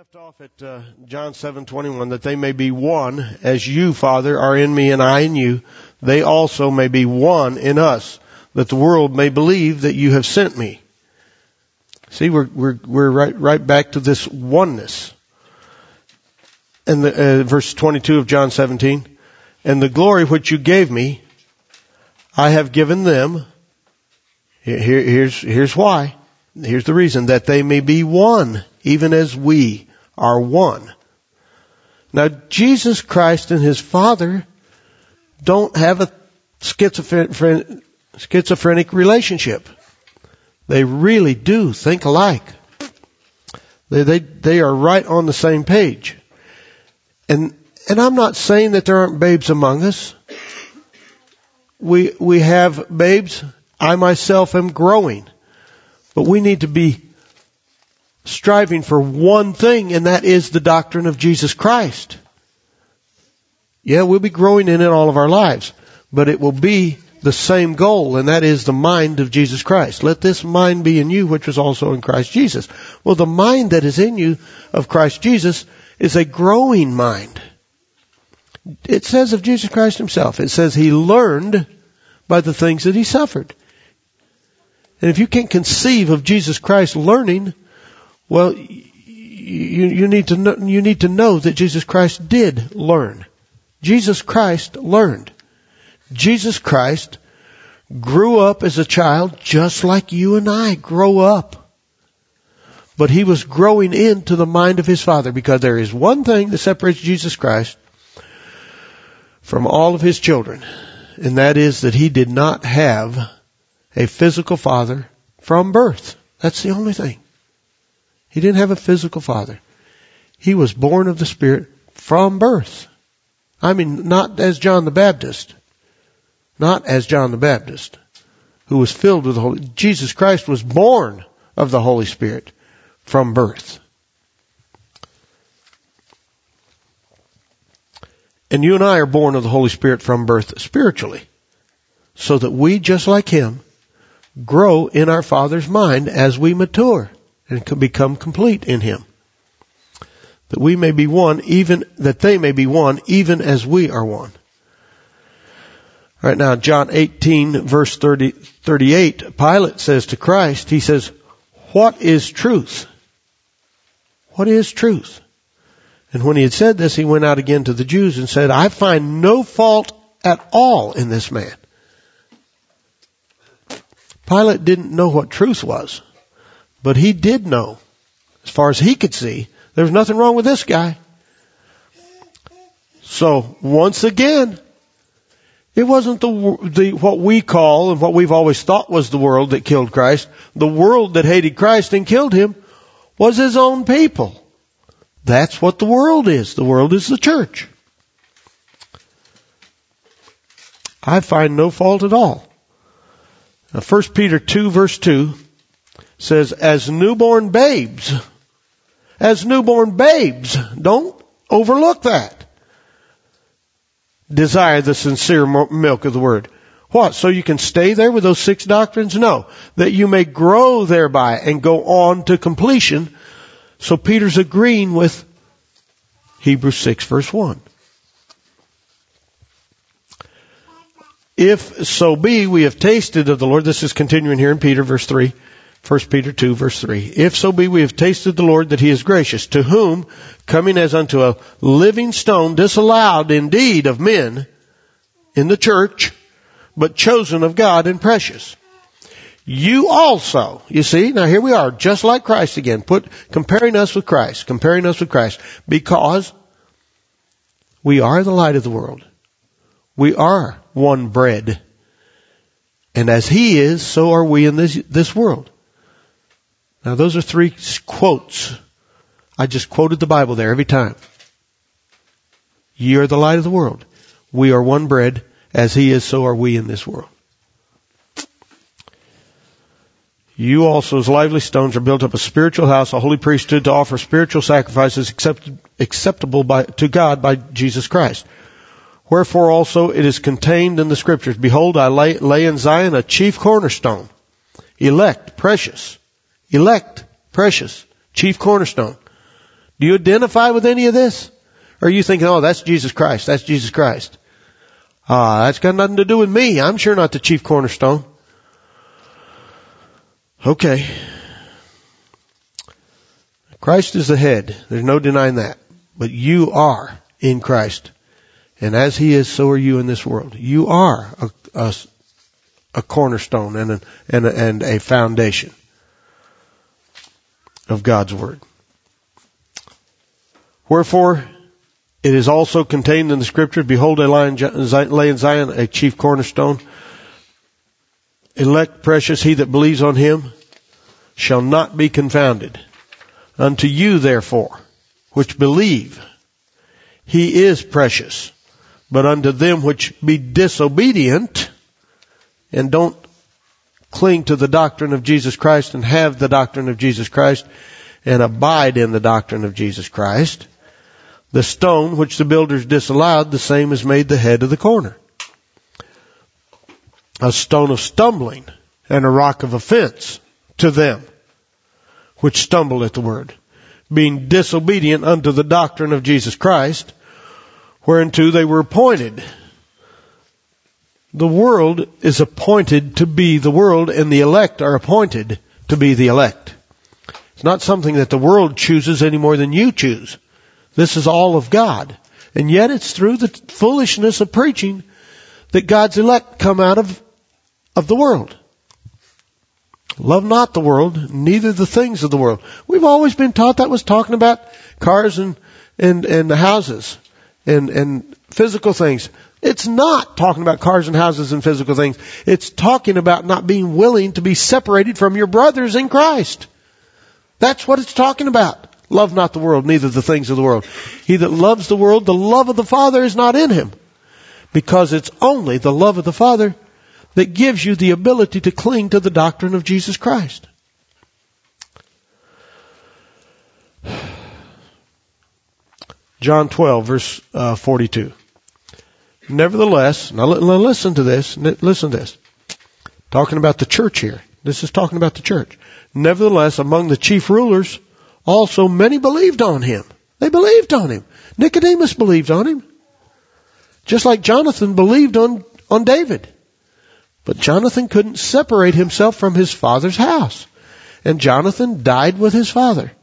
left off at John 7:21, that they may be one, as you, Father, are in me and I in you, they also may be one in us, that the world may believe that you have sent me. See, we're right back to this oneness. And verse 22 of John 17, and the glory which you gave me, I have given them. Here's why. Here's the reason, that they may be one, even as we are one. Now, Jesus Christ and His Father don't have a schizophrenic relationship. They really do think alike. They are right on the same page. And I'm not saying that there aren't babes among us. We have babes. I myself am growing. But we need to be striving for one thing, and that is the doctrine of Jesus Christ. Yeah, we'll be growing in it all of our lives, but it will be the same goal, and that is the mind of Jesus Christ. Let this mind be in you, which was also in Christ Jesus. Well, the mind that is in you of Christ Jesus is a growing mind. It says of Jesus Christ Himself, it says He learned by the things that He suffered. And if you can't conceive of Jesus Christ learning, well, you need to know that Jesus Christ did learn. Jesus Christ learned. Jesus Christ grew up as a child just like you and I grow up. But He was growing into the mind of His Father, because there is one thing that separates Jesus Christ from all of His children, and that is that He did not have a physical father from birth. That's the only thing. He didn't have a physical father. He was born of the Spirit from birth. I mean, not as John the Baptist. Not as John the Baptist, who was filled with the Holy. Jesus Christ was born of the Holy Spirit from birth. And you and I are born of the Holy Spirit from birth spiritually, so that we, just like Him, grow in our Father's mind as we mature and can become complete in Him. That we may be one, that they may be one, even as we are one. Right now, John 18, verse 38, Pilate says to Christ, he says, what is truth? What is truth? And when he had said this, he went out again to the Jews and said, I find no fault at all in this man. Pilate didn't know what truth was, but he did know, as far as he could see, there was nothing wrong with this guy. So, once again, it wasn't what we call and what we've always thought was the world that killed Christ. The world that hated Christ and killed Him was His own people. That's what the world is. The world is the church. I find no fault at all. Now, 1 Peter 2 verse 2 says, as newborn babes, don't overlook that. Desire the sincere milk of the Word. What? So you can stay there with those 6 doctrines? No. That you may grow thereby and go on to completion. So Peter's agreeing with Hebrews 6 verse 1. If so be we have tasted of the Lord, this is continuing here in Peter verse 3, 1 Peter 2 verse 3. If so be we have tasted the Lord that He is gracious, to whom, coming as unto a living stone, disallowed indeed of men in the church, but chosen of God and precious. You also, you see, now here we are, just like Christ again, comparing us with Christ, because we are the light of the world. We are one bread. And as He is, so are we in this world. Now those are 3 quotes. I just quoted the Bible there every time. Ye are the light of the world. We are one bread. As He is, so are we in this world. You also, as lively stones, are built up a spiritual house, a holy priesthood, to offer spiritual sacrifices acceptable to God by Jesus Christ. Wherefore also it is contained in the Scriptures, behold, I lay in Zion a chief cornerstone, elect, precious, chief cornerstone. Do you identify with any of this? Or are you thinking, oh, that's Jesus Christ, that's Jesus Christ? That's got nothing to do with me. I'm sure not the chief cornerstone. Okay. Christ is the head. There's no denying that. But you are in Christ. And as He is, so are you in this world. You are a cornerstone and a foundation of God's Word. Wherefore, it is also contained in the Scripture, behold, I lay in Zion a chief cornerstone, elect precious, he that believes on Him shall not be confounded. Unto you, therefore, which believe, He is precious. But unto them which be disobedient, and don't cling to the doctrine of Jesus Christ and have the doctrine of Jesus Christ and abide in the doctrine of Jesus Christ, the stone which the builders disallowed, the same is made the head of the corner. A stone of stumbling and a rock of offense to them which stumble at the word, being disobedient unto the doctrine of Jesus Christ, whereunto they were appointed. The world is appointed to be the world, and the elect are appointed to be the elect. It's not something that the world chooses any more than you choose. This is all of God. And yet it's through the foolishness of preaching that God's elect come out of the world. Love not the world, neither the things of the world. We've always been taught that was talking about cars and houses and physical things. It's not talking about cars and houses and physical things. It's talking about not being willing to be separated from your brothers in Christ. That's what it's talking about. Love not the world, neither the things of the world. He that loves the world, the love of the Father is not in him. Because it's only the love of the Father that gives you the ability to cling to the doctrine of Jesus Christ. John 12, verse 42. Nevertheless, now listen to this. Listen to this. Talking about the church here. This is talking about the church. Nevertheless, among the chief rulers, also many believed on him. They believed on him. Nicodemus believed on him. Just like Jonathan believed on David. But Jonathan couldn't separate himself from his father's house. And Jonathan died with his father.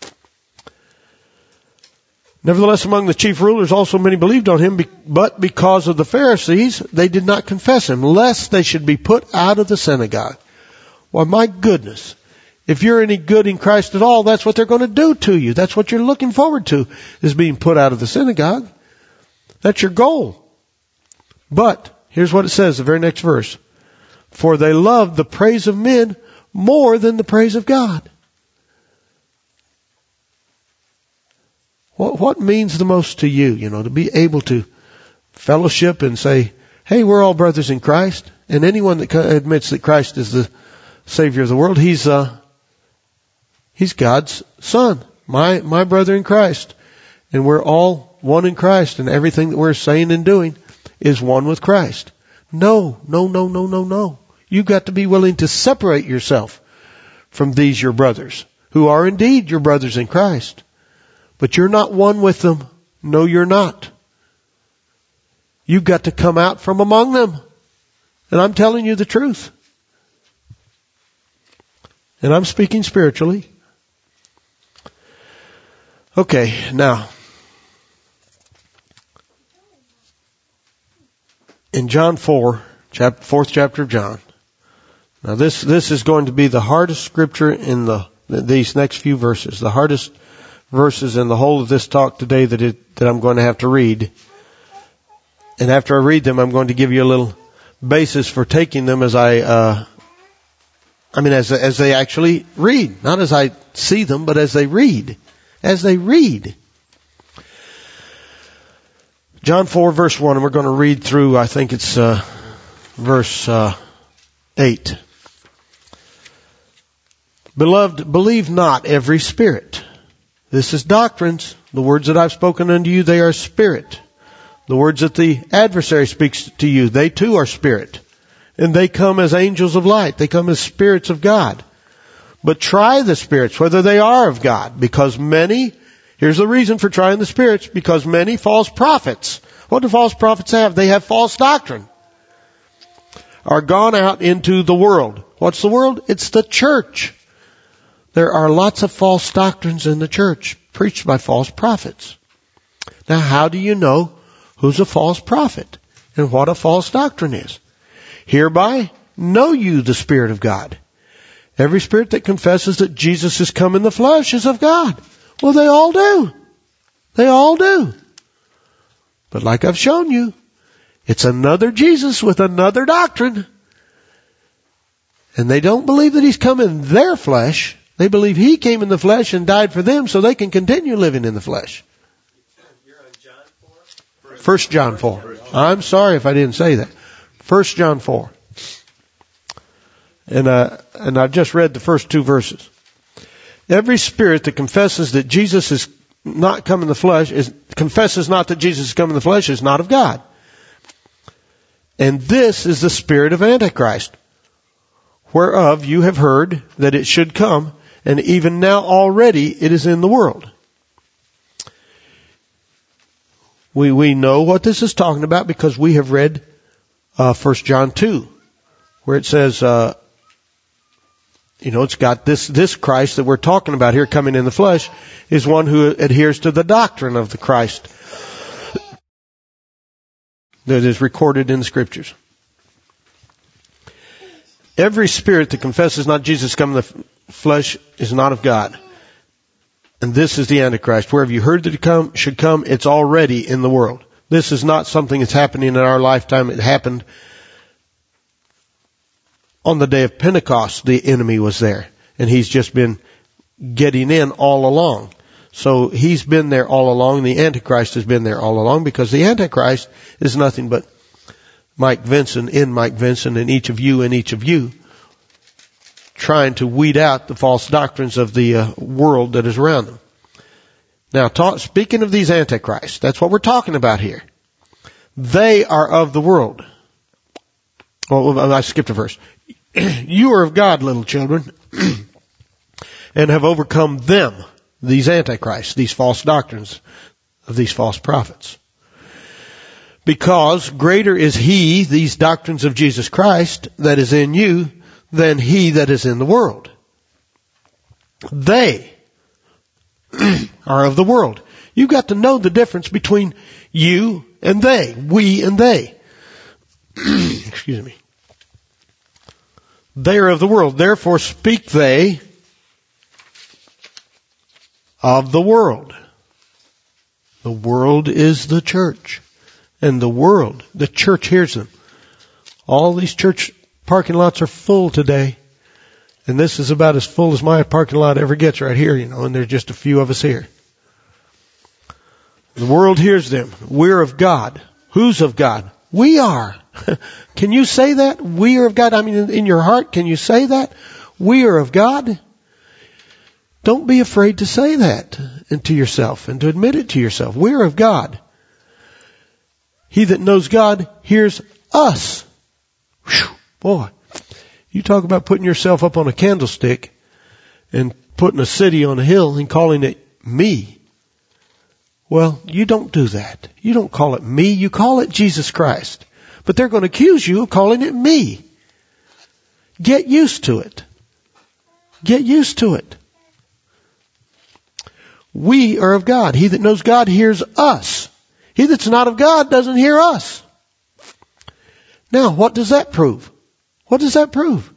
Nevertheless, among the chief rulers also many believed on him, but because of the Pharisees, they did not confess him, lest they should be put out of the synagogue. Why, my goodness. If you're any good in Christ at all, that's what they're going to do to you. That's what you're looking forward to, is being put out of the synagogue. That's your goal. But, here's what it says, the very next verse. For they loved the praise of men more than the praise of God. What means the most to you, to be able to fellowship and say, hey, we're all brothers in Christ. And anyone that admits that Christ is the Savior of the world, He's God's Son, my brother in Christ. And we're all one in Christ, and everything that we're saying and doing is one with Christ. No. You've got to be willing to separate yourself from these your brothers, who are indeed your brothers in Christ. But you're not one with them. No, you're not. You've got to come out from among them. And I'm telling you the truth. And I'm speaking spiritually. Okay, now. In John 4, fourth chapter of John. Now this is going to be the hardest scripture in these next few verses. The hardest verses in the whole of this talk today that I'm going to have to read. And after I read them, I'm going to give you a little basis for taking them as as they actually read. Not as I see them, but as they read. As they read. John 4 verse 1, and we're going to read through, I think it's verse 8. Beloved, believe not every spirit. This is doctrines. The words that I've spoken unto you, they are spirit. The words that the adversary speaks to you, they too are spirit. And they come as angels of light. They come as spirits of God. But try the spirits, whether they are of God, because many Here's the reason for trying the spirits, because many false prophets, what do false prophets have? They have false doctrine, are gone out into the world. What's the world? It's the church. There are lots of false doctrines in the church, preached by false prophets. Now, how do you know who's a false prophet and what a false doctrine is? Hereby know you the Spirit of God. Every spirit that confesses that Jesus has come in the flesh is of God. Well, they all do. They all do. But like I've shown you, it's another Jesus with another doctrine. And they don't believe that He's come in their flesh. They believe He came in the flesh and died for them so they can continue living in the flesh. You're on John 4? 1 John 4. I'm sorry if I didn't say that. 1 John 4. And I've just read the first 2 verses. Every spirit that confesses that Jesus is not come in the flesh, confesses not that Jesus has come in the flesh, is not of God. And this is the spirit of Antichrist, whereof you have heard that it should come, and even now already it is in the world. We know what this is talking about because we have read 1 John 2, where it says, it's got this Christ that we're talking about here coming in the flesh is one who adheres to the doctrine of the Christ that is recorded in the Scriptures. Every spirit that confesses not Jesus come in the flesh is not of God. And this is the Antichrist. Wherever you heard that it should come, it's already in the world. This is not something that's happening in our lifetime. It happened on the day of Pentecost. The enemy was there. And he's just been getting in all along. So he's been there all along. The Antichrist has been there all along, because the Antichrist is nothing but Mike Vinson, and each of you, trying to weed out the false doctrines of the world that is around them. Now, speaking of these Antichrists, that's what we're talking about here. They are of the world. Well, I skipped a verse. You are of God, little children, and have overcome them, these Antichrists, these false doctrines of these false prophets. Because greater is He, these doctrines of Jesus Christ, that is in you, than he that is in the world. They are of the world. You've got to know the difference between you and they, we and they. Excuse me. They are of the world. Therefore speak they of the world. The world is the church. And the church hears them. All these church parking lots are full today. And this is about as full as my parking lot ever gets right here, and there's just a few of us here. The world hears them. We're of God. Who's of God? We are. Can you say that? We are of God. I mean, in your heart, can you say that? We are of God. Don't be afraid to say that to yourself and to admit it to yourself. We are of God. He that knows God hears us. Whew, boy, you talk about putting yourself up on a candlestick and putting a city on a hill and calling it me. Well, you don't do that. You don't call it me. You call it Jesus Christ. But they're going to accuse you of calling it me. Get used to it. Get used to it. We are of God. He that knows God hears us. He that's not of God doesn't hear us. Now, what does that prove? What does that prove?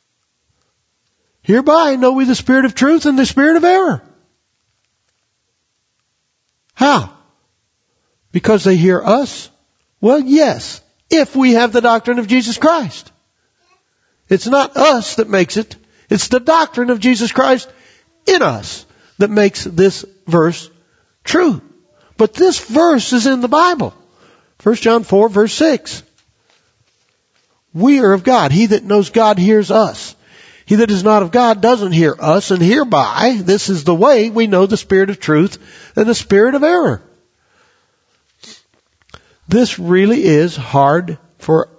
Hereby know we the spirit of truth and the spirit of error. How? Because they hear us? Well, yes, if we have the doctrine of Jesus Christ. It's not us that makes it. It's the doctrine of Jesus Christ in us that makes this verse true. But this verse is in the Bible. 1 John 4, verse 6. We are of God. He that knows God hears us. He that is not of God doesn't hear us, and hereby, this is the way we know the spirit of truth and the spirit of error. This really is hard for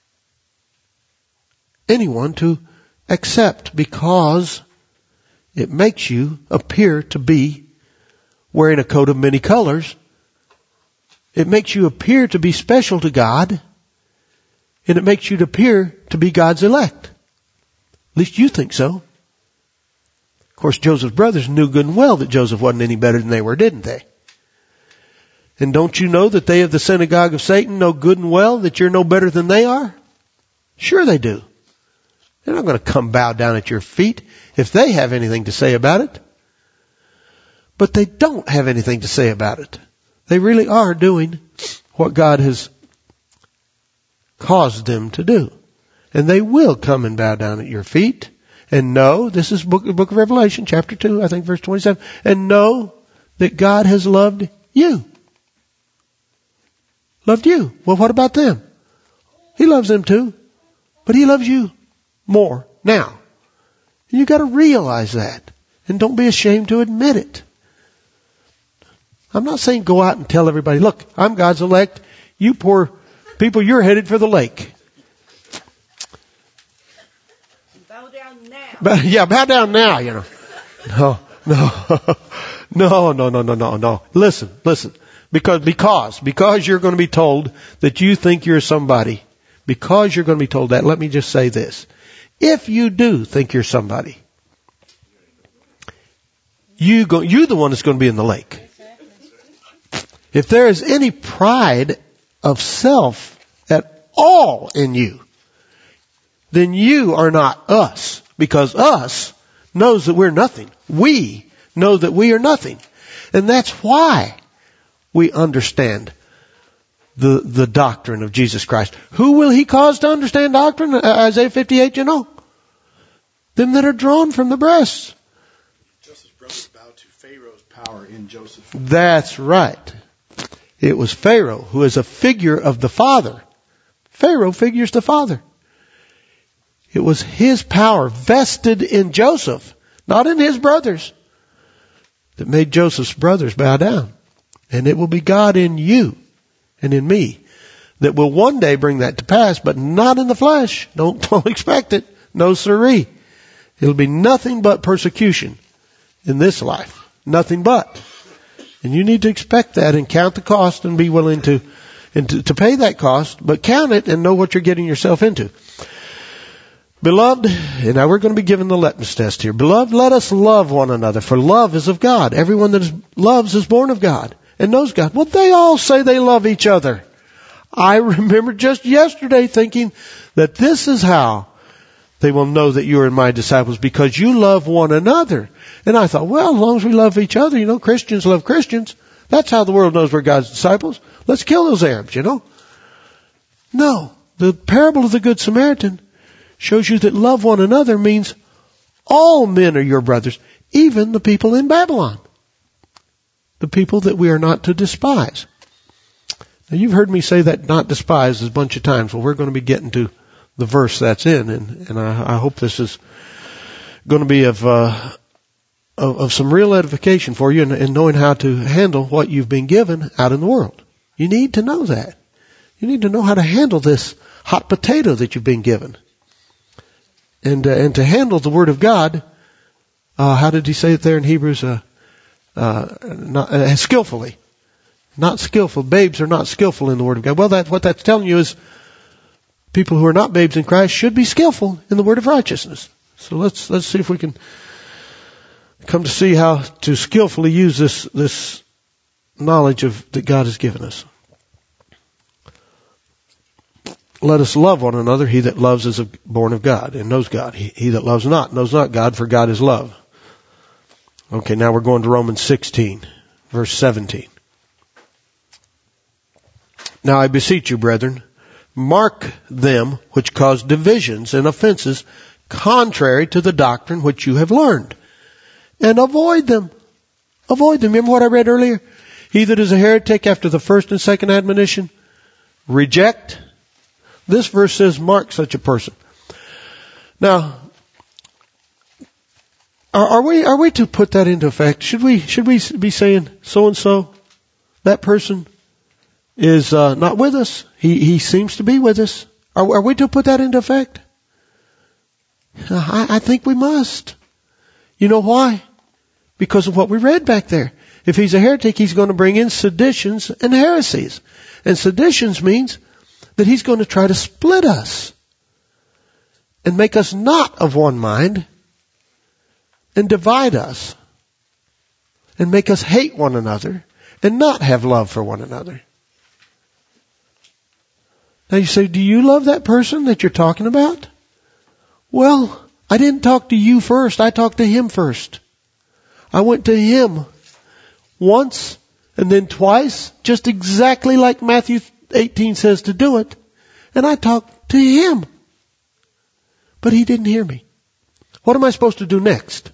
anyone to accept, because it makes you appear to be wearing a coat of many colors. It makes you appear to be special to God, and it makes you appear to be God's elect. At least you think so. Of course, Joseph's brothers knew good and well that Joseph wasn't any better than they were, didn't they? And don't you know that they of the synagogue of Satan know good and well that you're no better than they are? Sure they do. They're not going to come bow down at your feet if they have anything to say about it. But they don't have anything to say about it. They really are doing what God has caused them to do. And they will come and bow down at your feet and know, this is book of Revelation, chapter 2, I think verse 27, and know that God has loved you. Loved you. Well, what about them? He loves them too. But He loves you more now. You got to realize that. And don't be ashamed to admit it. I'm not saying go out and tell everybody, look, I'm God's elect. You poor people, you're headed for the lake. Bow down now. Bow down now, you know. No. Listen. Because you're going to be told that you think you're somebody. Because you're going to be told that, let me just say this. If you do think you're somebody, you're the one that's going to be in the lake. If there is any pride of self at all in you, then you are not us. Because us knows that we're nothing. We know that we are nothing. And that's why we understand the doctrine of Jesus Christ. Who will He cause to understand doctrine? Isaiah 58, you know. Them that are drawn from the breasts. Joseph's brothers bowed to Pharaoh's power in Joseph. That's right. It was Pharaoh who is a figure of the Father. Pharaoh figures the Father. It was his power vested in Joseph, not in his brothers, that made Joseph's brothers bow down. And it will be God in you and in me that will one day bring that to pass, but not in the flesh. Don't expect it. No siree. It'll be nothing but persecution in this life. Nothing but. And you need to expect that and count the cost and be willing to pay that cost, but count it and know what you're getting yourself into. Beloved, and now we're going to be given the litmus test here. Beloved, let us love one another, for love is of God. Everyone that loves is born of God and knows God. Well, they all say they love each other. I remember just yesterday thinking that this is how they will know that you are my disciples, because you love one another. And I thought, well, as long as we love each other, you know, Christians love Christians. That's how the world knows we're God's disciples. Let's kill those Arabs, you know. No, the parable of the Good Samaritan shows you that love one another means all men are your brothers, even the people in Babylon. The people that we are not to despise. Now, you've heard me say that not despise a bunch of times. Well, we're going to be getting to the verse that's in, and I hope this is going to be of some real edification for you in knowing how to handle what you've been given out in the world. You need to know that. You need to know how to handle this hot potato that you've been given. And to handle the Word of God, how did he say it there in Hebrews? Skillfully. Not skillful. Babes are not skillful in the Word of God. Well, what that's telling you is people who are not babes in Christ should be skillful in the Word of righteousness. So let's see if we can come to see how to skillfully use this knowledge that God has given us. Let us love one another. He that loves is born of God and knows God. He that loves not knows not God, for God is love. Okay, now we're going to Romans 16, verse 17. Now I beseech you, brethren, mark them which cause divisions and offenses contrary to the doctrine which you have learned, and avoid them. Avoid them. Remember what I read earlier? He that is a heretic after the first and second admonition, reject. This verse says mark such a person. Now, are we to put that into effect? Should we be saying so and so, that person is not with us? He seems to be with us. Are we to put that into effect? I think we must. You know why? Because of what we read back there. If he's a heretic, he's going to bring in seditions and heresies. And seditions means that he's going to try to split us and make us not of one mind and divide us and make us hate one another and not have love for one another. Now you say, do you love that person that you're talking about? Well, I didn't talk to you first. I talked to him first. I went to him once and then twice, just exactly like Matthew 18 says to do it. And I talked to him. But he didn't hear me. What am I supposed to do next?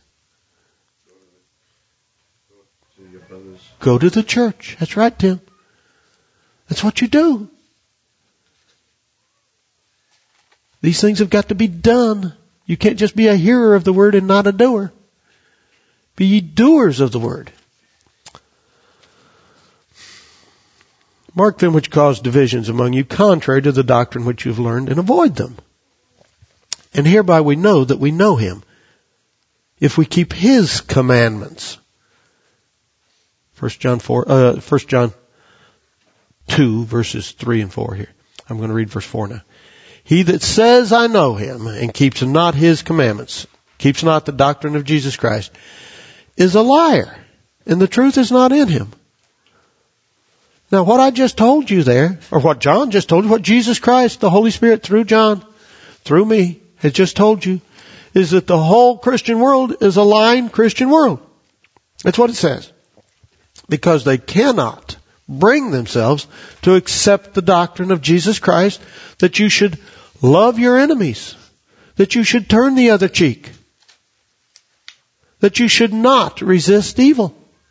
Go to the church. That's right, Tim. That's what you do. These things have got to be done. You can't just be a hearer of the word and not a doer. Be ye doers of the word. Mark them which cause divisions among you, contrary to the doctrine which you have learned, and avoid them. And hereby we know that we know him, if we keep his commandments. 1 John 2, verses 3 and 4 here. I'm going to read verse 4 now. He that says, I know him, and keeps not his commandments, keeps not the doctrine of Jesus Christ, is a liar, and the truth is not in him. Now what I just told you there, or what John just told you, what Jesus Christ, the Holy Spirit through John, through me, has just told you, is that the whole Christian world is a lying Christian world. That's what it says. Because they cannot bring themselves to accept the doctrine of Jesus Christ, that you should love your enemies, that you should turn the other cheek, that you should not resist evil.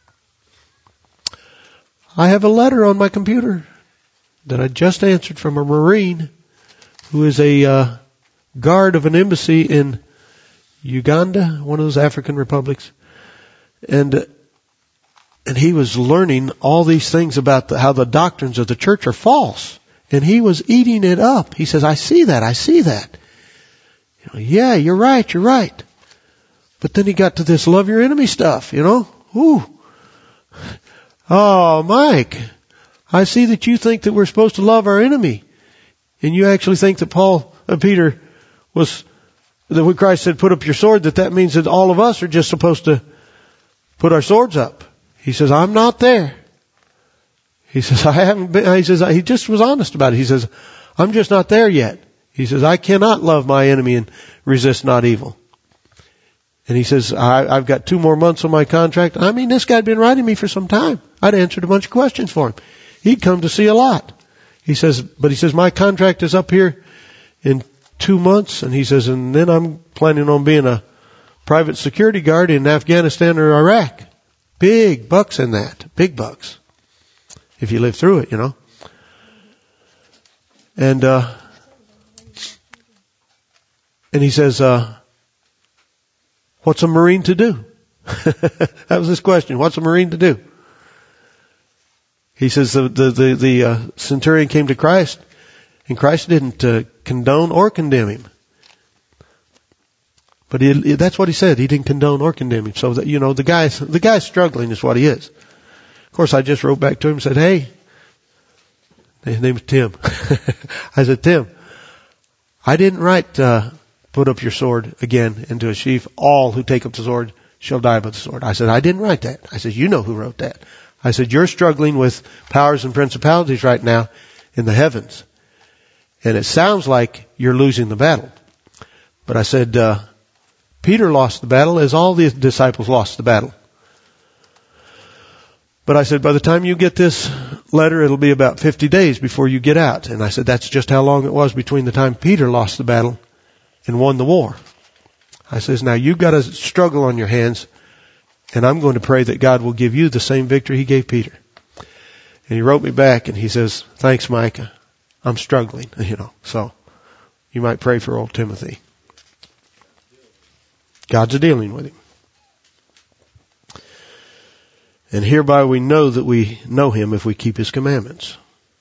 I have a letter on my computer that I just answered from a Marine who is a guard of an embassy in Uganda, one of those African republics. And he was learning all these things about how the doctrines of the church are false. And he was eating it up. He says, I see that. Yeah, you're right. But then he got to this love your enemy stuff, Ooh. Oh, Mike, I see that you think that we're supposed to love our enemy. And you actually think that Peter was, that when Christ said, put up your sword, that means that all of us are just supposed to put our swords up. He says, I'm not there. He says, I haven't been, he just was honest about it. He says, I'm just not there yet. He says, I cannot love my enemy and resist not evil. And he says, I've got 2 more months on my contract. I mean, this guy had been writing me for some time. I'd answered a bunch of questions for him. He'd come to see a lot. He says, my contract is up here in 2 months. And he says, and then I'm planning on being a private security guard in Afghanistan or Iraq. Big bucks in that. Big bucks. If you live through it, And he says, what's a Marine to do? That was his question. What's a Marine to do? He says the centurion came to Christ, and Christ didn't condone or condemn him. But that's what he said. He didn't condone or condemn him. So that, the guy's struggling is what he is. Of course, I just wrote back to him and said, hey, his name is Tim. I said, Tim, I didn't write, put up your sword again into a sheath. All who take up the sword shall die by the sword. I said, I didn't write that. I said, you know who wrote that. I said, you're struggling with powers and principalities right now in the heavens. And it sounds like you're losing the battle. But I said, Peter lost the battle as all the disciples lost the battle. But I said, by the time you get this letter, it'll be about 50 days before you get out. And I said, that's just how long it was between the time Peter lost the battle and won the war. I says, now you've got a struggle on your hands, and I'm going to pray that God will give you the same victory he gave Peter. And he wrote me back and he says, thanks, Mike. I'm struggling, so you might pray for old Timothy. God's dealing with him. And hereby we know that we know him if we keep his commandments.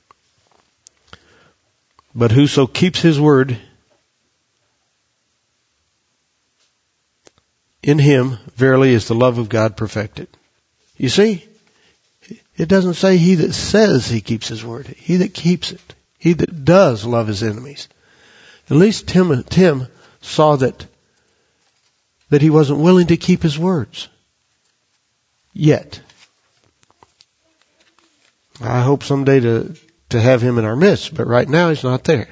But whoso keeps his word, in him verily is the love of God perfected. You see, It doesn't say he that says he keeps his word. He that keeps it. He that does love his enemies. At least Tim saw that he wasn't willing to keep his words. Yet. I hope someday to have him in our midst, but right now he's not there.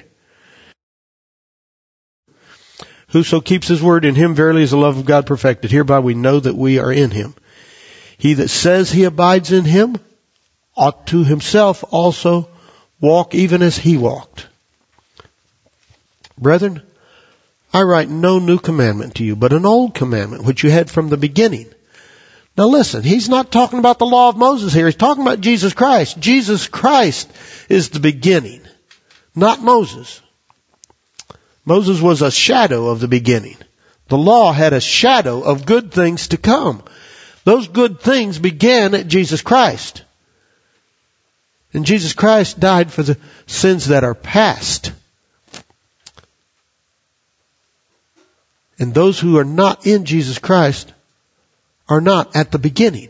Whoso keeps his word, in him verily is the love of God perfected. Hereby we know that we are in him. He that says he abides in him ought to himself also walk even as he walked. Brethren, I write no new commandment to you, but an old commandment which you had from the beginning. Now listen, he's not talking about the law of Moses here. He's talking about Jesus Christ. Jesus Christ is the beginning, not Moses. Moses was a shadow of the beginning. The law had a shadow of good things to come. Those good things began at Jesus Christ. And Jesus Christ died for the sins that are past. And those who are not in Jesus Christ are not at the beginning.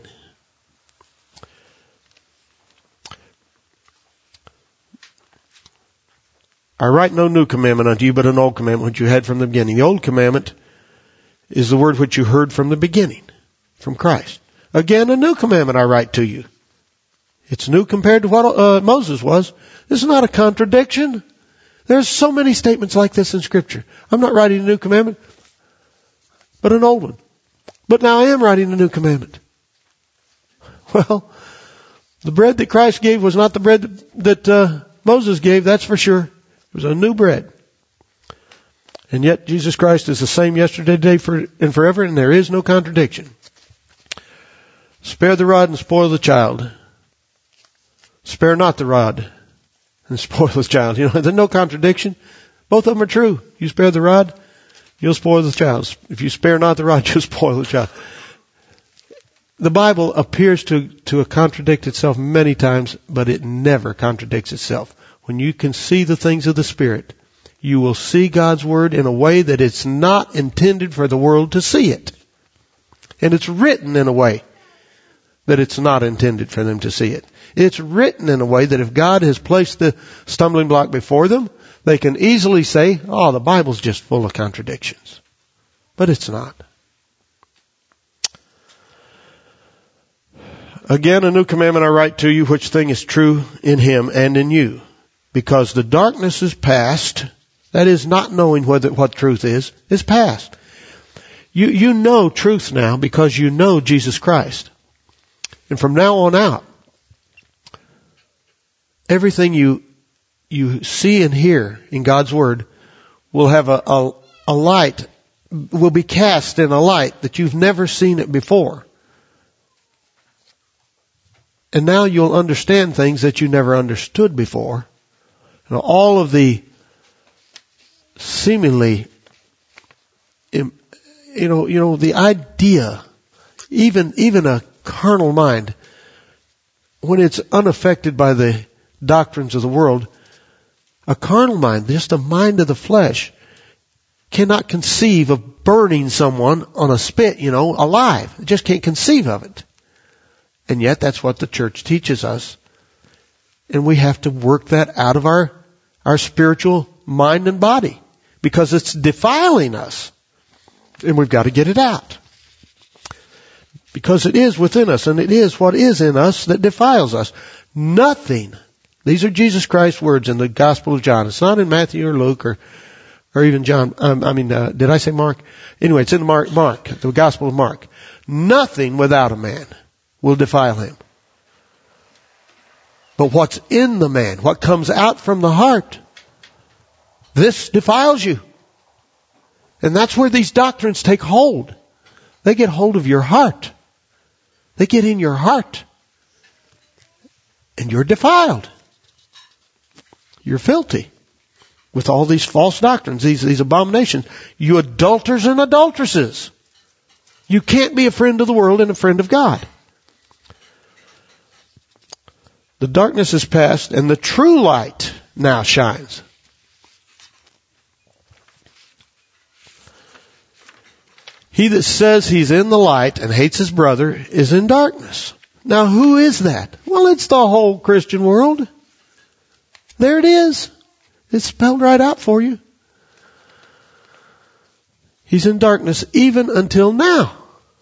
I write no new commandment unto you, but an old commandment which you had from the beginning. The old commandment is the word which you heard from the beginning, from Christ. Again, a new commandment I write to you. It's new compared to what Moses was. This is not a contradiction. There's so many statements like this in Scripture. I'm not writing a new commandment, but an old one. But now I am writing a new commandment. Well, the bread that Christ gave was not the bread that Moses gave, that's for sure. It was a new bread. And yet Jesus Christ is the same yesterday, today, and forever, and there is no contradiction. Spare the rod and spoil the child. Spare not the rod and spoil the child. You know, there's no contradiction. Both of them are true. You spare the rod, you'll spoil the child. If you spare not the rod, you'll spoil the child. The Bible appears to contradict itself many times, but it never contradicts itself. When you can see the things of the Spirit, you will see God's Word in a way that it's not intended for the world to see it. And it's written in a way that it's not intended for them to see it. It's written in a way that if God has placed the stumbling block before them, they can easily say, oh, the Bible's just full of contradictions. But it's not. Again, a new commandment I write to you, which thing is true in him and in you. Because the darkness is past, that is not knowing what truth is past. You know truth now because you know Jesus Christ. And from now on out, everything you see and hear in God's Word will have a light, will be cast in a light that you've never seen it before. And now you'll understand things that you never understood before. And all of the seemingly, the idea, even a carnal mind, when it's unaffected by the doctrines of the world, a carnal mind, just a mind of the flesh, cannot conceive of burning someone on a spit, alive. It just can't conceive of it. And yet that's what the church teaches us. And we have to work that out of our spiritual mind and body because it's defiling us. And we've got to get it out. Because it is within us, and it is what is in us that defiles us. Nothing. These are Jesus Christ's words in the Gospel of John. It's not in Matthew or Luke or even John. Did I say Mark? Anyway, it's in Mark, the Gospel of Mark. Nothing without a man will defile him. But what's in the man, what comes out from the heart, this defiles you. And that's where these doctrines take hold. They get hold of your heart. They get in your heart. And you're defiled. You're filthy. With all these false doctrines, these abominations. You adulterers and adulteresses. You can't be a friend of the world and a friend of God. The darkness is past and the true light now shines. He that says he's in the light and hates his brother is in darkness. Now who is that? Well, it's the whole Christian world. There it is. It's spelled right out for you. He's in darkness even until now.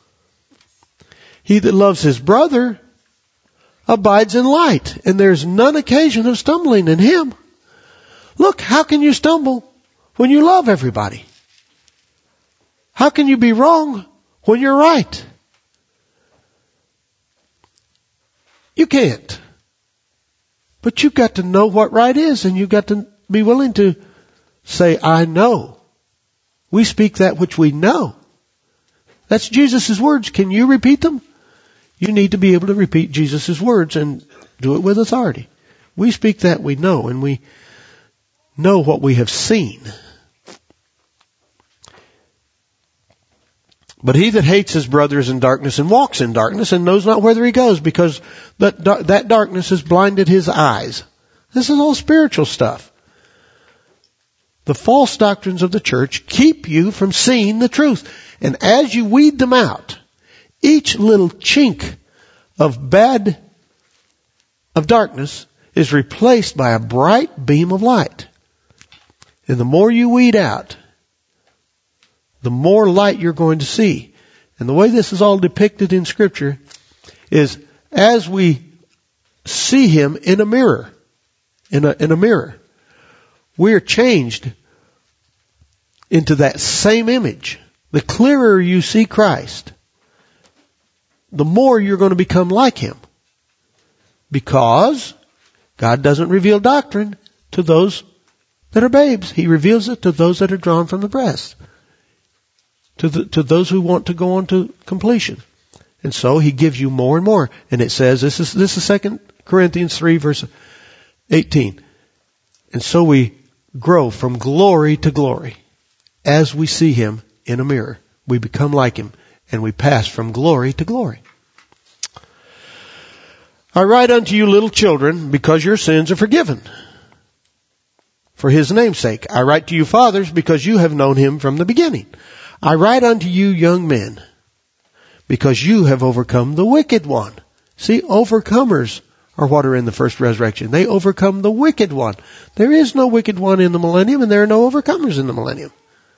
He that loves his brother abides in light, and there's none occasion of stumbling in him. Look, how can you stumble when you love everybody? How can you be wrong when you're right? You can't. But you've got to know what right is, and you've got to be willing to say, I know. We speak that which we know. That's Jesus' words. Can you repeat them? You need to be able to repeat Jesus' words and do it with authority. We speak that we know, and we know what we have seen. But he that hates his brother is in darkness and walks in darkness and knows not whither he goes, because that darkness has blinded his eyes. This is all spiritual stuff. The false doctrines of the church keep you from seeing the truth. And as you weed them out, each little chink of darkness is replaced by a bright beam of light. And the more you weed out, the more light you're going to see. And the way this is all depicted in Scripture is as we see Him in a mirror, in a mirror, we are changed into that same image. The clearer you see Christ, the more you're going to become like Him. Because God doesn't reveal doctrine to those that are babes. He reveals it to those that are drawn from the breast. To those who want to go on to completion. And so He gives you more and more. And it says, this is 2 Corinthians 3 verse 18. And so we grow from glory to glory. As we see Him in a mirror, we become like Him, and we pass from glory to glory. I write unto you, little children, because your sins are forgiven. For His name's sake. I write to you, fathers, because you have known Him from the beginning. I write unto you, young men, because you have overcome the wicked one. See, overcomers are what are in the first resurrection. They overcome the wicked one. There is no wicked one in the millennium, and there are no overcomers in the millennium.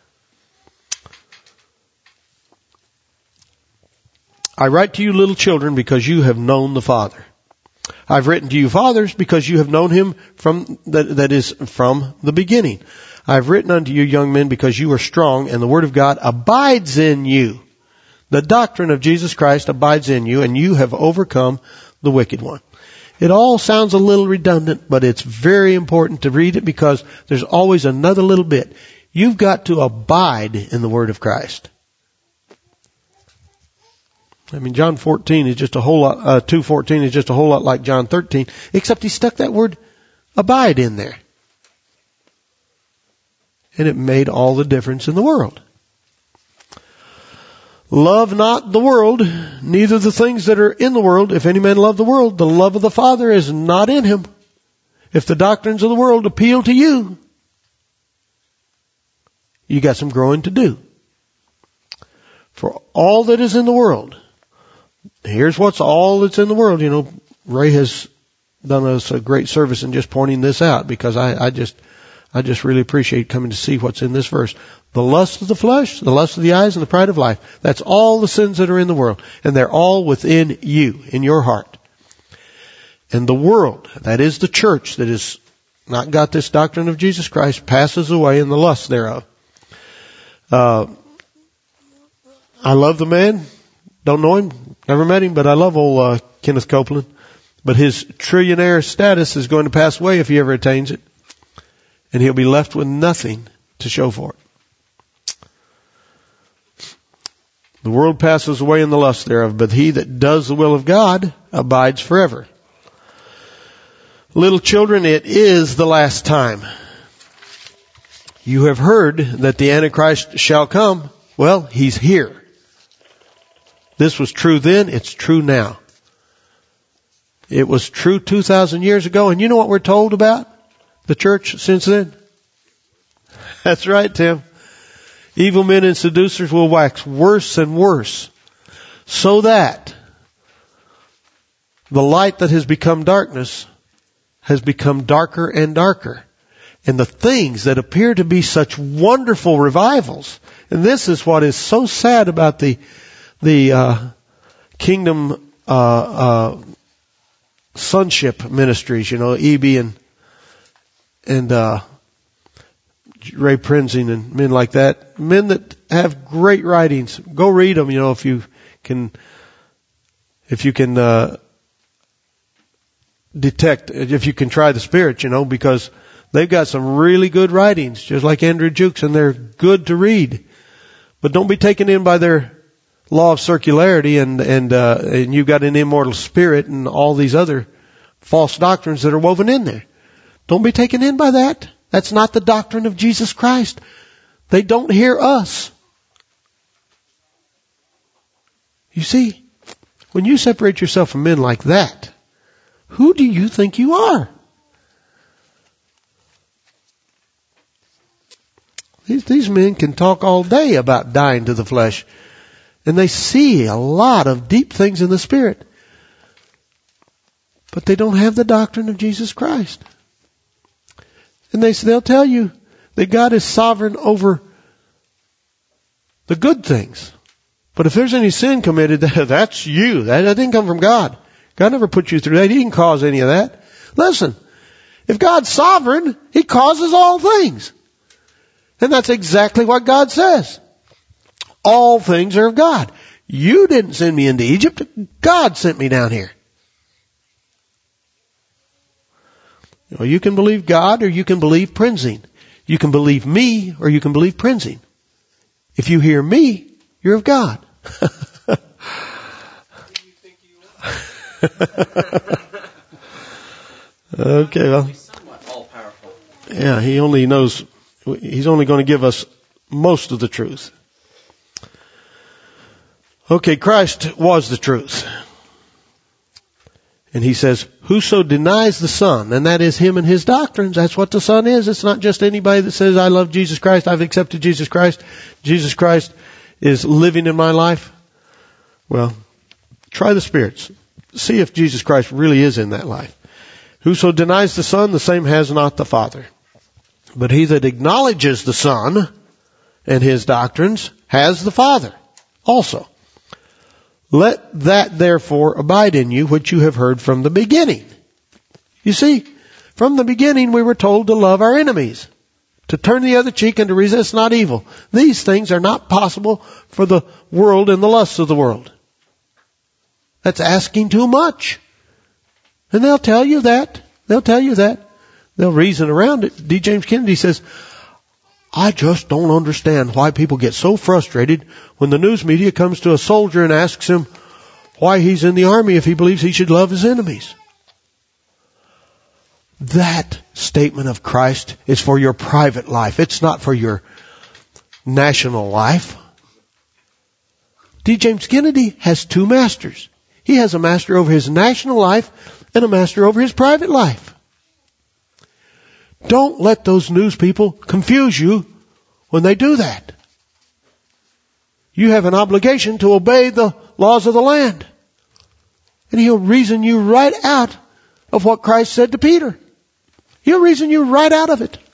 I write to you, little children, because you have known the Father. I've written to you, fathers, because you have known Him that is from the beginning. I've written unto you, young men, because you are strong, and the Word of God abides in you. The doctrine of Jesus Christ abides in you, and you have overcome the wicked one. It all sounds a little redundant, but it's very important to read it because there's always another little bit. You've got to abide in the Word of Christ. I mean, John 14 is just a whole lot, 2:14 is just a whole lot like John 13, except he stuck that word abide in there. And it made all the difference in the world. Love not the world, neither the things that are in the world. If any man love the world, the love of the Father is not in him. If the doctrines of the world appeal to you, you got some growing to do. For all that is in the world, here's what's all that's in the world. You know, Ray has done us a great service in just pointing this out because I just really appreciate coming to see what's in this verse. The lust of the flesh, the lust of the eyes, and the pride of life. That's all the sins that are in the world. And they're all within you, in your heart. And the world, that is the church that has not got this doctrine of Jesus Christ, passes away in the lust thereof. I love the man. Don't know him. Never met him, but I love old Kenneth Copeland. But his trillionaire status is going to pass away if he ever attains it. And he'll be left with nothing to show for it. The world passes away in the lust thereof, but he that does the will of God abides forever. Little children, it is the last time. You have heard that the Antichrist shall come. Well, he's here. This was true then, it's true now. It was true 2,000 years ago, and you know what we're told about the church since then? That's right, Tim. Evil men and seducers will wax worse and worse, so that the light that has become darkness has become darker and darker. And the things that appear to be such wonderful revivals, and this is what is so sad about the kingdom sonship ministries, E.B. and Ray Prinzing and men like that, men that have great writings. Go read them, if you can detect, if you can try the Spirit, because they've got some really good writings, just like Andrew Jukes, and they're good to read. But don't be taken in by their law of circularity and you've got an immortal spirit and all these other false doctrines that are woven in there. Don't be taken in by that. That's not the doctrine of Jesus Christ. They don't hear us. You see, when you separate yourself from men like that, who do you think you are? These men can talk all day about dying to the flesh, and they see a lot of deep things in the Spirit, but they don't have the doctrine of Jesus Christ. And they'll tell you that God is sovereign over the good things. But if there's any sin committed, that's you. That didn't come from God. God never put you through that. He didn't cause any of that. Listen, if God's sovereign, He causes all things. And that's exactly what God says. All things are of God. You didn't send me into Egypt. God sent me down here. You can believe God or you can believe Prinzing. You can believe me or you can believe Prinzing. If you hear me, you're of God. Okay, well. Yeah, He only knows. He's only going to give us most of the truth. Okay, Christ was the truth. And He says, whoso denies the Son, and that is Him and His doctrines, that's what the Son is. It's not just anybody that says, I love Jesus Christ, I've accepted Jesus Christ. Jesus Christ is living in my life. Well, try the spirits. See if Jesus Christ really is in that life. Whoso denies the Son, the same has not the Father. But he that acknowledges the Son and His doctrines has the Father also. Let that therefore abide in you which you have heard from the beginning. You see, from the beginning we were told to love our enemies, to turn the other cheek and to resist not evil. These things are not possible for the world and the lusts of the world. That's asking too much. And they'll tell you that. They'll tell you that. They'll reason around it. D. James Kennedy says, I just don't understand why people get so frustrated when the news media comes to a soldier and asks him why he's in the army if he believes he should love his enemies. That statement of Christ is for your private life. It's not for your national life. D. James Kennedy has two masters. He has a master over his national life and a master over his private life. Don't let those news people confuse you when they do that. You have an obligation to obey the laws of the land. And He'll reason you right out of what Christ said to Peter. He'll reason you right out of it.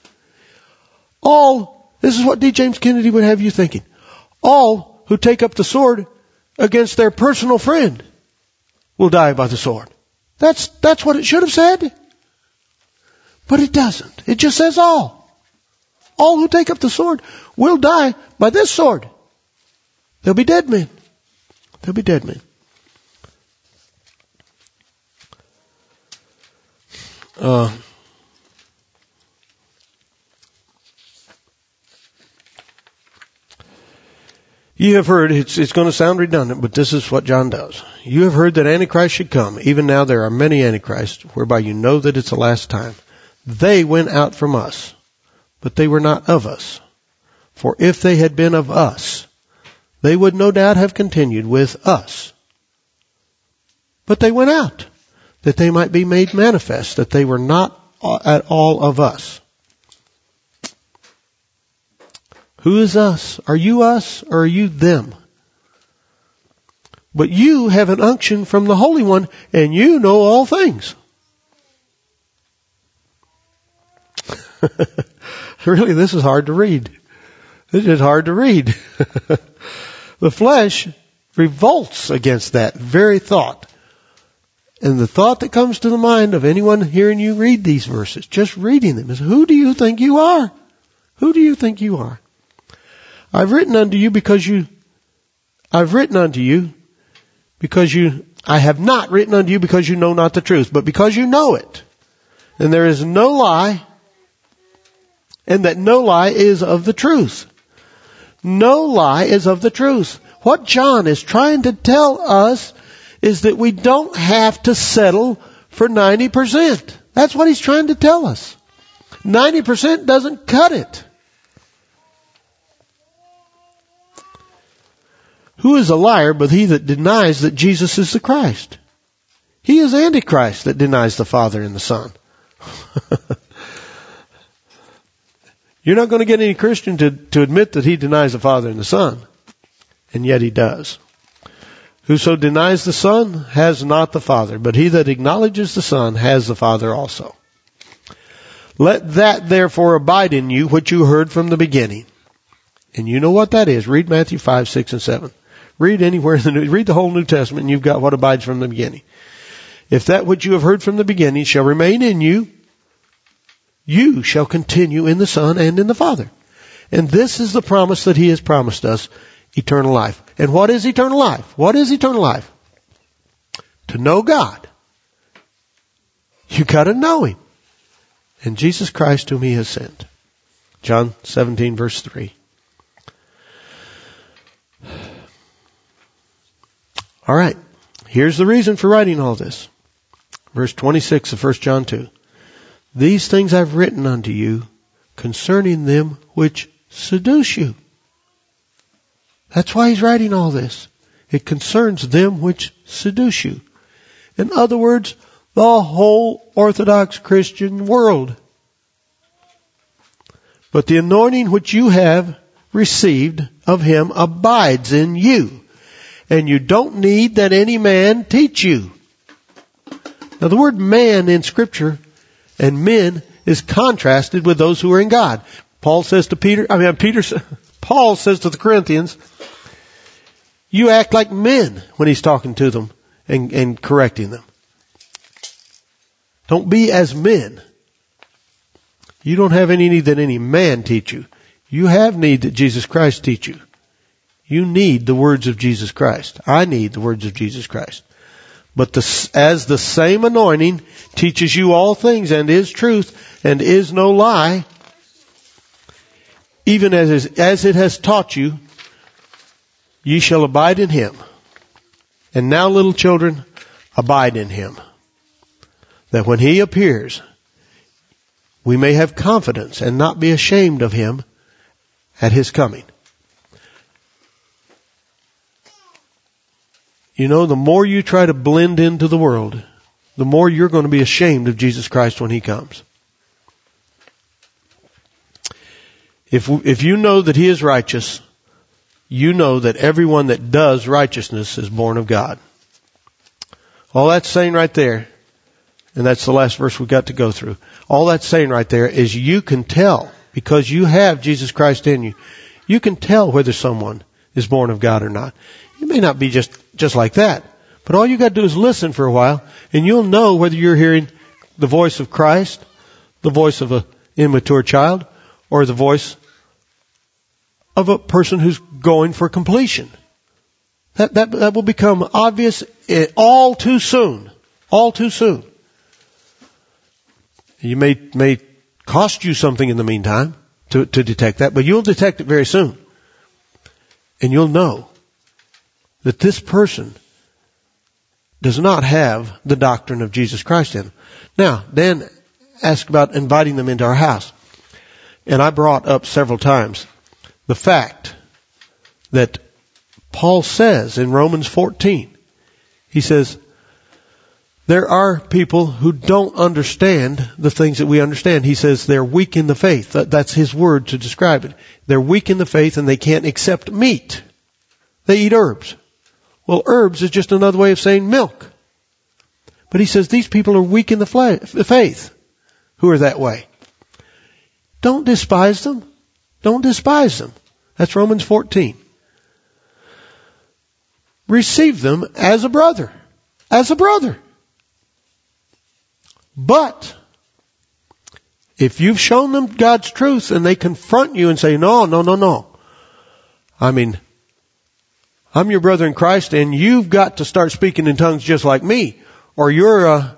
This is what D. James Kennedy would have you thinking. All who take up the sword against their personal friend will die by the sword. That's what it should have said. But it doesn't. It just says all. All who take up the sword will die by this sword. They'll be dead men. They'll be dead men. You have heard, it's going to sound redundant, but this is what John does. You have heard that Antichrist should come. Even now there are many Antichrists, whereby you know that it's the last time. They went out from us, but they were not of us. For if they had been of us, they would no doubt have continued with us. But they went out, that they might be made manifest, that they were not at all of us. Who is us? Are you us or are you them? But you have an unction from the Holy One, and you know all things. Really, this is hard to read. This is hard to read. The flesh revolts against that very thought. And the thought that comes to the mind of anyone hearing you read these verses, just reading them, is, who do you think you are? Who do you think you are? I have written unto you because you know not the truth, but because you know it. And there is no lie, and that no lie is of the truth. No lie is of the truth. What John is trying to tell us is that we don't have to settle for 90%. That's what he's trying to tell us. 90% doesn't cut it. Who is a liar but he that denies that Jesus is the Christ? He is Antichrist that denies the Father and the Son. You're not going to get any Christian to admit that he denies the Father and the Son. And yet he does. Whoso denies the Son has not the Father, but he that acknowledges the Son has the Father also. Let that therefore abide in you which you heard from the beginning. And you know what that is. Read Matthew 5, 6, and 7. Read anywhere in read the whole New Testament and you've got what abides from the beginning. If that which you have heard from the beginning shall remain in you, you shall continue in the Son and in the Father. And this is the promise that he has promised us, eternal life. And what is eternal life? What is eternal life? To know God. You got to know him. And Jesus Christ whom he has sent. John 17 verse 3. All right. Here's the reason for writing all this. Verse 26 of 1 John 2. These things I've written unto you concerning them which seduce you. That's why he's writing all this. It concerns them which seduce you. In other words, the whole Orthodox Christian world. But the anointing which you have received of him abides in you. And you don't need that any man teach you. Now the word man in Scripture and men is contrasted with those who are in God. Paul says to Paul says to the Corinthians, you act like men when he's talking to them and correcting them. Don't be as men. You don't have any need that any man teach you. You have need that Jesus Christ teach you. You need the words of Jesus Christ. I need the words of Jesus Christ. But as the same anointing teaches you all things and is truth and is no lie, even as it has taught you, ye shall abide in him. And now, little children, abide in him, that when he appears, we may have confidence and not be ashamed of him at his coming. You know, the more you try to blend into the world, the more you're going to be ashamed of Jesus Christ when he comes. If you know that he is righteous, you know that everyone that does righteousness is born of God. All that's saying right there, and that's the last verse we've got to go through. All that's saying right there is you can tell, because you have Jesus Christ in you, you can tell whether someone is born of God or not. It may not be just like that, but all you got to do is listen for a while, and you'll know whether you're hearing the voice of Christ, the voice of an immature child, or the voice of a person who's going for completion. That will become obvious all too soon. All too soon. You may cost you something in the meantime to detect that, but you'll detect it very soon. And you'll know that this person does not have the doctrine of Jesus Christ in him. Now, Dan asked about inviting them into our house. And I brought up several times the fact that Paul says in Romans 14, he says, there are people who don't understand the things that we understand. He says they're weak in the faith. That's his word to describe it. They're weak in the faith and they can't accept meat. They eat herbs. Well, herbs is just another way of saying milk. But he says these people are weak in the faith who are that way. Don't despise them. Don't despise them. That's Romans 14. Receive them as a brother. As a brother. But if you've shown them God's truth and they confront you and say, no. I mean, I'm your brother in Christ and you've got to start speaking in tongues just like me, or you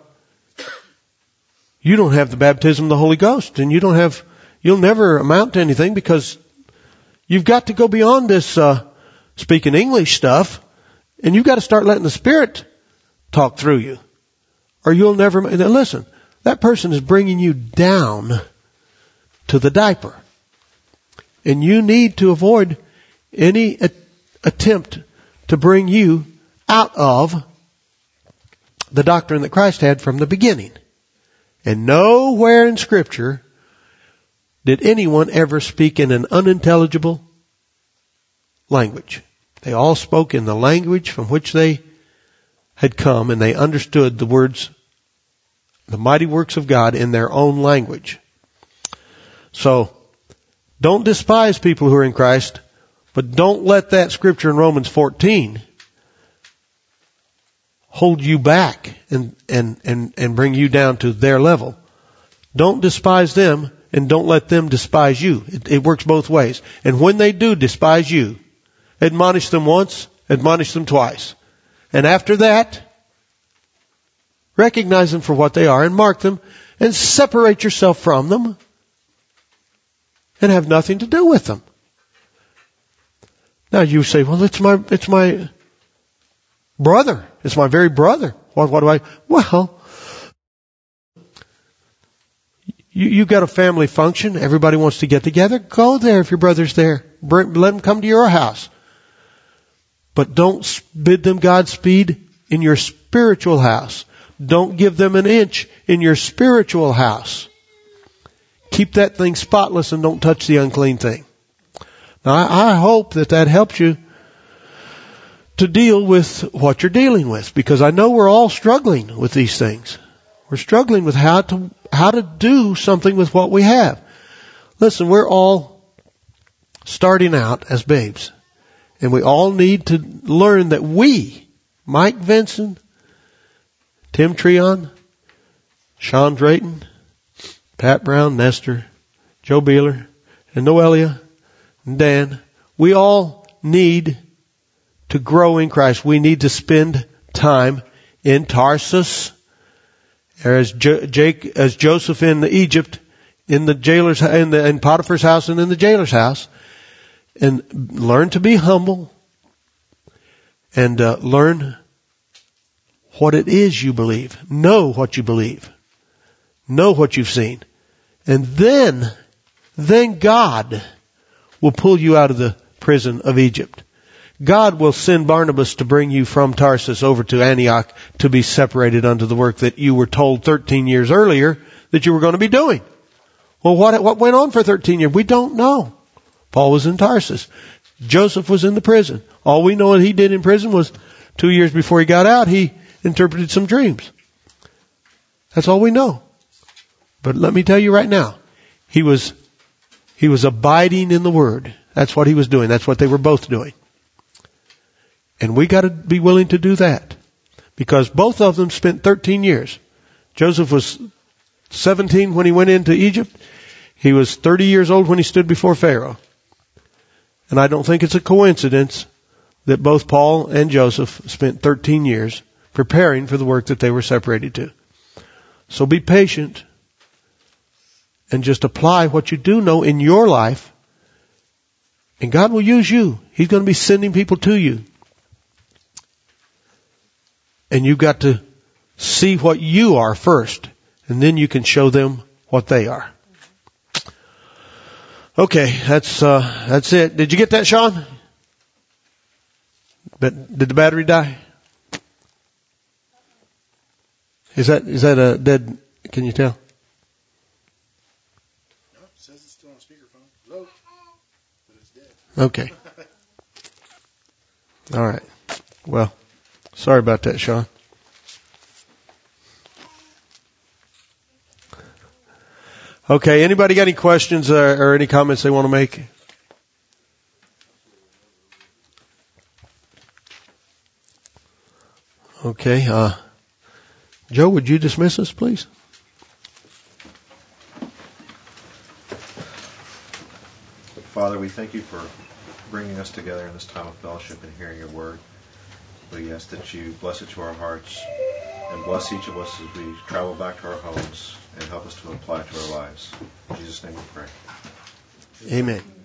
don't have the baptism of the Holy Ghost and you'll never amount to anything, because you've got to go beyond this speaking English stuff, and you've got to start letting the Spirit talk through you, or you'll never. Listen, that person is bringing you down to the diaper, and you need to avoid any attempt to bring you out of the doctrine that Christ had from the beginning. And nowhere in Scripture did anyone ever speak in an unintelligible language. They all spoke in the language from which they had come, and they understood the words, the mighty works of God in their own language. So, don't despise people who are in Christ, but don't let that scripture in Romans 14 hold you back and bring you down to their level. Don't despise them, and don't let them despise you. It works both ways. And when they do despise you, admonish them once, admonish them twice. And after that, recognize them for what they are and mark them and separate yourself from them and have nothing to do with them. Now you say, well, it's my brother. It's my very brother. What do I? Well, you got a family function. Everybody wants to get together. Go there if your brother's there. Let them come to your house. But don't bid them Godspeed in your spiritual house. Don't give them an inch in your spiritual house. Keep that thing spotless and don't touch the unclean thing. Now, I hope that helps you to deal with what you're dealing with, because I know we're all struggling with these things. We're struggling with how to do something with what we have. Listen, we're all starting out as babes. And we all need to learn that we, Mike Vinson, Tim Treon, Sean Drayton, Pat Brown, Nestor, Joe Beeler, and Noelia, and Dan, we all need to grow in Christ. We need to spend time in Tarsus, as Joseph in Egypt, in the jailer's, in Potiphar's house and in the jailer's house, and learn to be humble and learn what it is you believe. Know what you believe. Know what you've seen. And then God will pull you out of the prison of Egypt. God will send Barnabas to bring you from Tarsus over to Antioch to be separated unto the work that you were told 13 years earlier that you were going to be doing. Well, what went on for 13 years? We don't know. Paul was in Tarsus. Joseph was in the prison. All we know what he did in prison was 2 years before he got out, he interpreted some dreams. That's all we know. But let me tell you right now, he was abiding in the Word. That's what he was doing. That's what they were both doing. And we got to be willing to do that, because both of them spent 13 years. Joseph was 17 when he went into Egypt. He was 30 years old when he stood before Pharaoh. And I don't think it's a coincidence that both Paul and Joseph spent 13 years preparing for the work that they were separated to. So be patient and just apply what you do know in your life, and God will use you. He's going to be sending people to you. And you've got to see what you are first, and then you can show them what they are. Okay, that's it. Did you get that, Sean? But did the battery die? Is that a dead? Can you tell? No, it says it's still on speakerphone. Hello, but it's dead. Okay. All right. Well, sorry about that, Sean. Okay, anybody got any questions or any comments they want to make? Okay, Joe, would you dismiss us, please? Father, we thank you for bringing us together in this time of fellowship and hearing your word. We ask that you bless it to our hearts and bless each of us as we travel back to our homes and help us to apply it to our lives. In Jesus' name we pray. Amen.